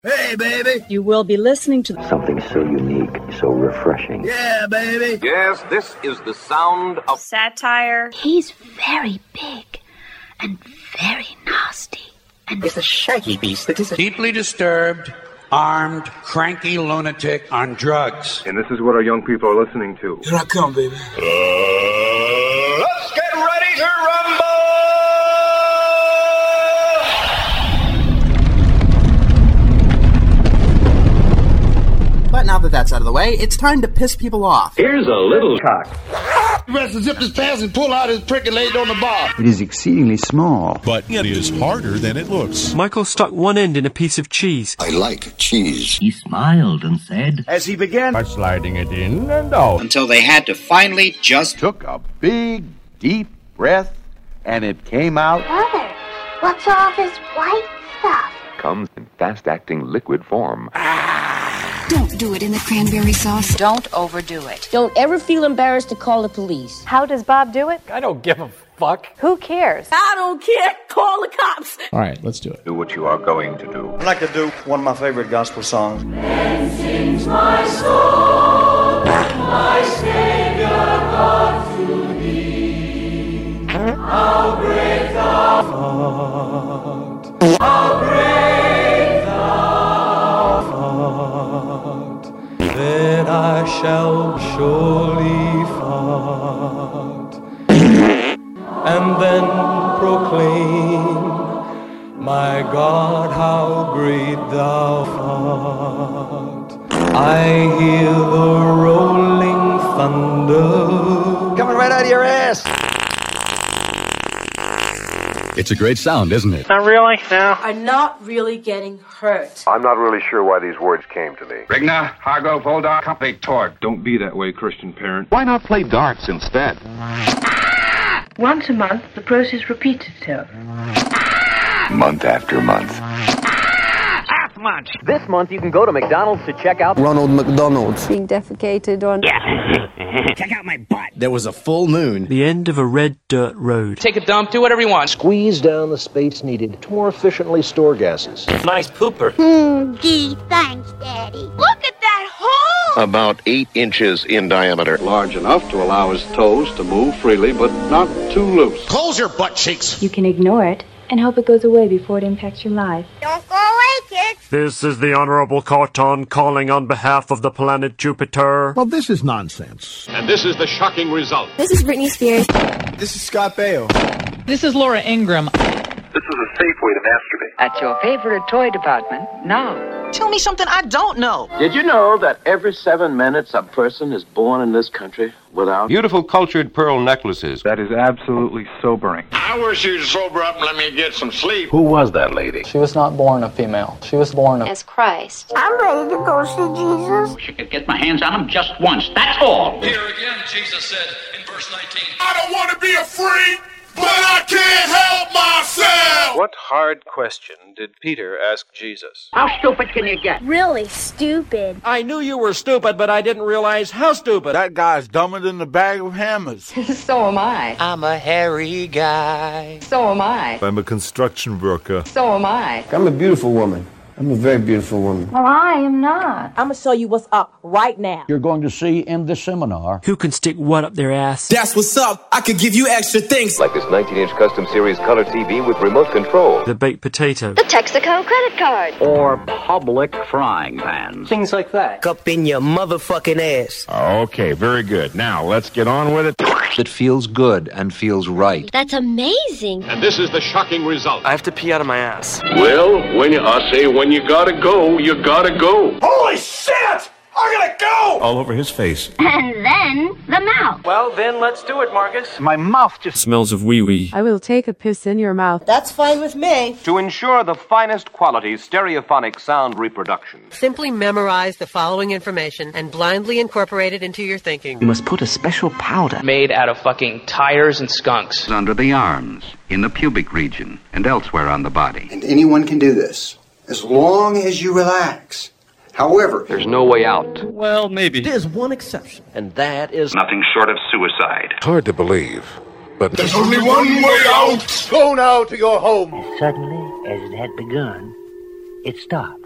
Hey, baby. You will be listening to something so unique, so refreshing. Yeah, baby. Yes, this is the sound of satire. He's very big and very nasty. And it's a shaggy beast that is deeply disturbed, armed, cranky lunatic on drugs. And this is what our young people are listening to. Here I come, baby. Let's get ready to rumble! But now that that's out of the way, it's time to piss people off. Here's a little cock. He has to zip his pants and pull out his prick and lay it on the bar. It is exceedingly small. But it is harder than it looks. Michael stuck one end in a piece of cheese. I like cheese. He smiled and said, as he began by sliding it in and out. Until they had to finally just took a big, deep breath, and it came out. Brother, what's all this white stuff? Comes in fast-acting liquid form. Don't do it in the cranberry sauce. Don't overdo it. Don't ever feel embarrassed to call the police. How does Bob do it? I don't give a fuck. Who cares? I don't care. Call the cops. All right, let's do it. Do what you are going to do. I'd like to do one of my favorite gospel songs. Then sings my soul, my Savior God to thee. How great thou art, how great thou art, then I shall surely find, and then proclaim, my God, how great thou art. I hear the rolling thunder coming right out of your ass. It's a great sound, isn't it? Not really, no. I'm not really getting hurt. I'm not really sure why these words came to me. Rigna, Hargo, Voldar, Company, Torg. Don't be that way, Christian parent. Why not play darts instead? Once a month, the process repeats itself. Month after month. Munch. This month you can go to McDonald's to check out Ronald McDonald's. Being defecated on. Check out my butt. There was a full moon. The end of a red dirt road. Take a dump, do whatever you want. Squeeze down the space needed to more efficiently store gases. Nice pooper. Gee, thanks, Daddy. Look at that hole! About 8 inches in diameter. Large enough to allow his toes to move freely, but not too loose. Close your butt cheeks. You can ignore it and hope it goes away before it impacts your life. Don't go away, kids. This is the Honorable Carton calling on behalf of the planet Jupiter. Well, this is nonsense. And this is the shocking result. This is Britney Spears. This is Scott Baio. This is Laura Ingraham. This is a safe way to masturbate. At your favorite toy department, now. Tell me something I don't know. Did you know that every 7 minutes a person is born in this country without Beautiful cultured pearl necklaces. That is absolutely sobering. I wish you'd sober up and let me get some sleep. Who was that lady? She was not born a female. She was born As Christ. I'm ready to go see Jesus. Wish I could get my hands on him just once, that's all. Here again, Jesus said in verse 19, I don't want to be a freak, but I can't help myself. What hard question did Peter ask Jesus? How stupid can you get? Really stupid. I knew you were stupid, but I didn't realize how stupid. That guy's dumber than the bag of hammers. So am I. I'm a hairy guy. So am I. I'm a construction worker. So am I. I'm a beautiful woman. I'm a very beautiful woman. Well, I am not. I'm gonna show you what's up right now. You're going to see in the seminar. Who can stick what up their ass? That's what's up. I could give you extra things. Like this 19-inch custom series color TV with remote control. The baked potato. The Texaco credit card. or public frying pans. Things like that. Up in your motherfucking ass. Okay, very good. Now, let's get on with it. It feels good and feels right. That's amazing. And this is the shocking result. I have to pee out of my ass. Well, when you gotta go, you gotta go. Holy shit! I gotta go! All over his face. And then the mouth. Well, then let's do it, Marcus. My mouth just Smells of wee-wee. I will take a piss in your mouth. That's fine with me. To ensure the finest quality stereophonic sound reproduction. Simply memorize the following information and blindly incorporate it into your thinking. You must put a special powder Made out of fucking tires and skunks. under the arms, in the pubic region, and elsewhere on the body. And anyone can do this, as long as you relax. However, There's no way out. Well, maybe. There's one exception. And that is Nothing short of suicide. Hard to believe, but There's only one way out. Go now to your home. Suddenly, as it had begun, it stopped.